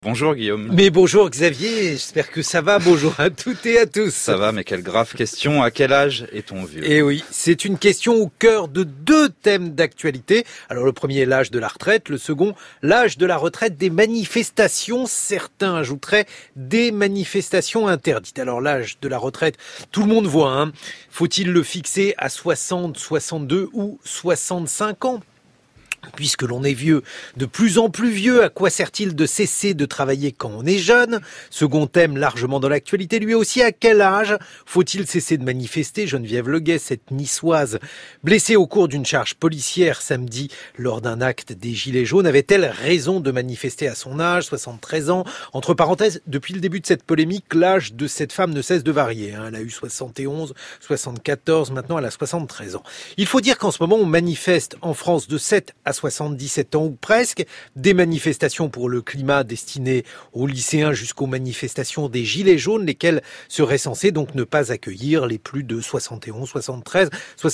Bonjour Guillaume. Mais bonjour Xavier, j'espère que ça va, bonjour à toutes et à tous. Ça va, mais quelle grave question, à quel âge est-on vieux ? Eh oui, c'est une question au cœur de deux thèmes d'actualité. Alors le premier, l'âge de la retraite, le second, l'âge de la retraite des manifestations. Certains ajouteraient des manifestations interdites. Alors l'âge de la retraite, tout le monde voit, hein. Faut-il le fixer à 60, 62 ou 65 ans ? Puisque l'on est vieux, de plus en plus vieux, à quoi sert-il de cesser de travailler quand on est jeune ? Second thème largement dans l'actualité, lui aussi, à quel âge faut-il cesser de manifester ? Geneviève Leguet, cette niçoise blessée au cours d'une charge policière samedi lors d'un acte des Gilets jaunes, avait-elle raison de manifester à son âge, 73 ans ? Entre parenthèses, depuis le début de cette polémique, l'âge de cette femme ne cesse de varier. Elle a eu 71, 74, maintenant elle a 73 ans. Il faut dire qu'en ce moment, on manifeste en France de 7 à 77 ans ou presque, des manifestations pour le climat destinées aux lycéens jusqu'aux manifestations des Gilets jaunes, lesquelles seraient censées donc ne pas accueillir les plus de 71, 73,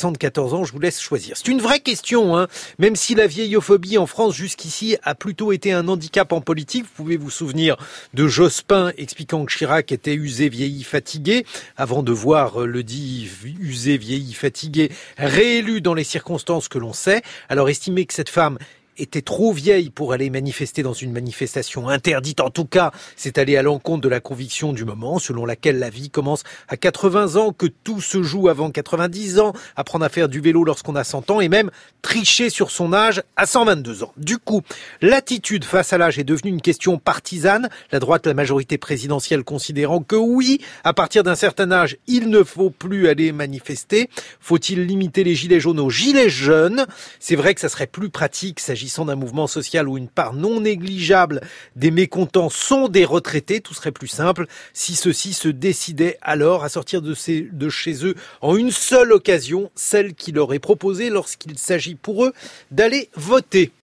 74 ans, je vous laisse choisir. C'est une vraie question, hein. Même si la vieillophobie en France jusqu'ici a plutôt été un handicap en politique, vous pouvez vous souvenir de Jospin expliquant que Chirac était usé, vieilli, fatigué, avant de voir le dit usé, vieilli, fatigué réélu dans les circonstances que l'on sait. Alors estimer que cette femme était trop vieille pour aller manifester dans une manifestation interdite. En tout cas, c'est aller à l'encontre de la conviction du moment, selon laquelle la vie commence à 80 ans, que tout se joue avant 90 ans, apprendre à faire du vélo lorsqu'on a 100 ans et même tricher sur son âge à 122 ans. Du coup, l'attitude face à l'âge est devenue une question partisane, la droite, la majorité présidentielle considérant que oui, à partir d'un certain âge, il ne faut plus aller manifester. Faut-il limiter les gilets jaunes aux gilets jeunes ? C'est vrai que ça serait plus pratique s'agissant d'un mouvement social où une part non négligeable des mécontents sont des retraités, tout serait plus simple si ceux-ci se décidaient alors à sortir de chez eux en une seule occasion, celle qui leur est proposée lorsqu'il s'agit pour eux d'aller voter.